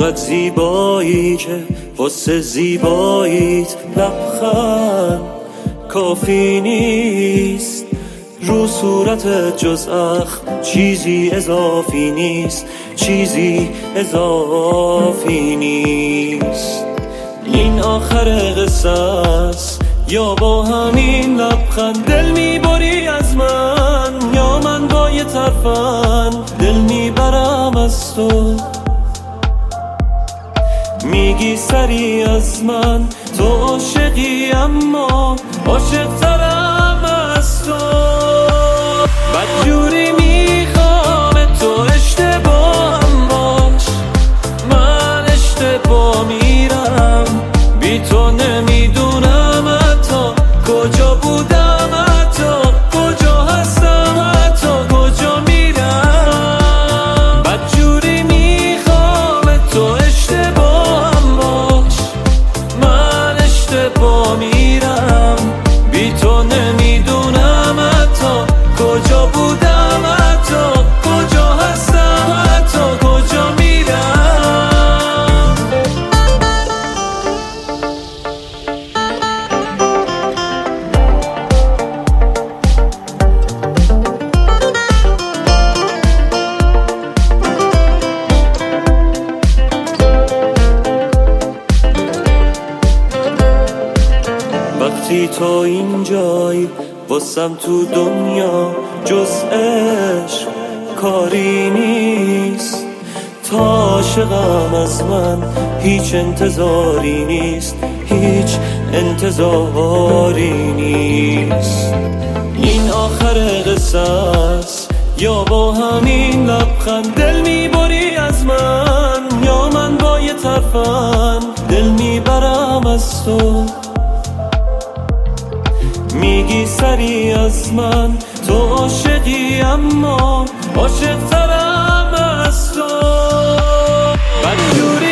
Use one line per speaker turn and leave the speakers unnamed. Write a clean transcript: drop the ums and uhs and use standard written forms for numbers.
انقدر زیبایی که واسه زیباییت لبخند کافی نیست. رو صورتت جز اخم چیزی اضافی نیست، چیزی اضافی نیست. این آخر قصه است یا با همین لبخند دل میبری از من، یا من با یه طرفن دل میبرم از تو. میگی سری از من تو عاشقی، اما عاشق‌ترم از تو. بدجوری میخوام تو اشتباهم باش، من اشتباه میرم بی تو. نمیدونم حتی کجا بودم، حتی کجا هستم، حتی کجا میرم. بدجوری میخوام تو اشتباهم باش، من اشتباه میرم بی تو. نمیدونم حتی کجا بودم، حتی کجا هستم، حتی کجا میرم. وقتی تو اینجایی واسم تو دنیا جز عشق کاری نیست. تا عاشقم از من هیچ انتظاری نیست، هیچ انتظاری نیست. این آخر قصه است یا با همین لبخند دل میبری از من، یا من با یه طرفن دل میبرم از تو. میگی سری از من تو عاشقی، اما عاشق‌ترم از تو. بدجوری